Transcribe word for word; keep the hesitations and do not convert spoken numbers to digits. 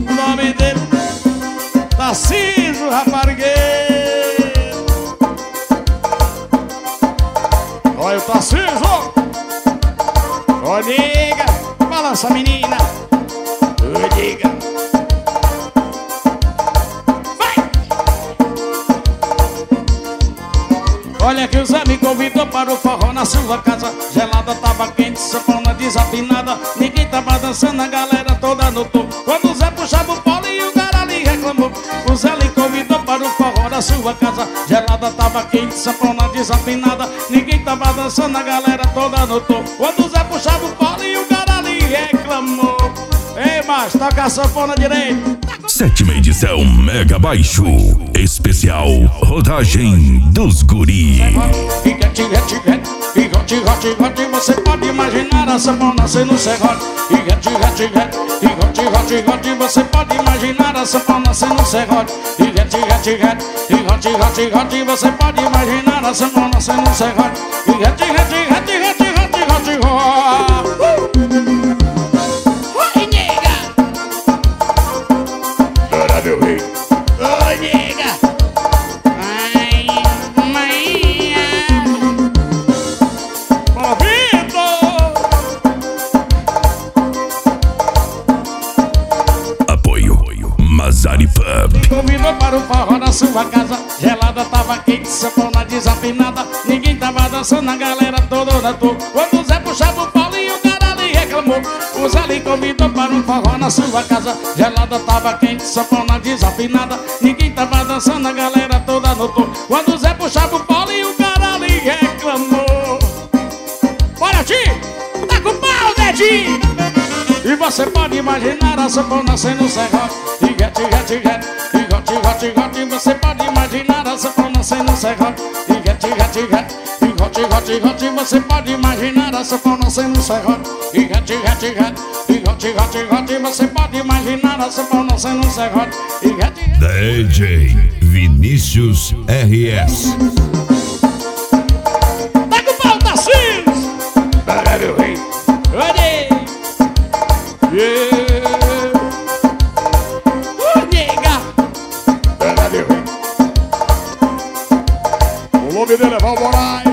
O nome dele Tarcísio Raparigueiro. Olha o Tarcísio. Ô, diga, balança menina. Ô, diga. Vai! Olha que o Zé me convidou para o forró na sua casa. Gelada tava quente, sanfona desafinada. Ninguém tava dançando, a galera toda notou. Quando o Zé puxava o pole e o cara ali reclamou. O Zé lhe convidou para o forró na sua casa. Gelada tava quente, sanfona desafinada. Ninguém tava dançando, a galera toda notou. Quando o Zé puxava o pole e o cara ali reclamou. Ei, macho, toca a sanfona direito. Sétima edição Mega Baixo especial Rodagem dos Guri. Você pode imaginar a sanfona sendo serrote. Você pode imaginar a sanfona sendo serrote. Você pode imaginar a sanfona sendo serrote. Oi, nega. Bora, meu rei. Oi, nega. Ai, mãe. Ouvido. Apoio Mazari Pub. Convidou para o forró na sua casa. Gelada tava quente, sanfona desafinada. Ninguém tava dançando, a galera toda na toa. Quando o Zé puxava o pau e o cara ali reclamou. O Zé lhe convidou para um forró na sua casa. Gelada tava quente, sanfona desafinada. Ninguém tava dançando, a galera toda notou. Quando o Zé puxava o pau e o cara ali reclamou. Bora, Ti! Tá com o pau, Dedinho! E você pode imaginar a sanfona sendo serrote. Iguete, iguete, iguete. Igote, igote, igote. Você pode imaginar a sanfona sendo serrote. Iguete, iguete, iguete. Igote, igote, igote. Você pode imaginar a sanfona sendo serrote. Iguete, iguete, iguete. Igote, igote, igote. Você pode imaginar a sanfona sendo serrote. Iguete, iguete. D J Vinícius R S. Tá com o pau, Tarcísio! Para, meu rei. Olha! Yeah. Uh, nega. Pega, meu rei. O nome dele é Val Moraes.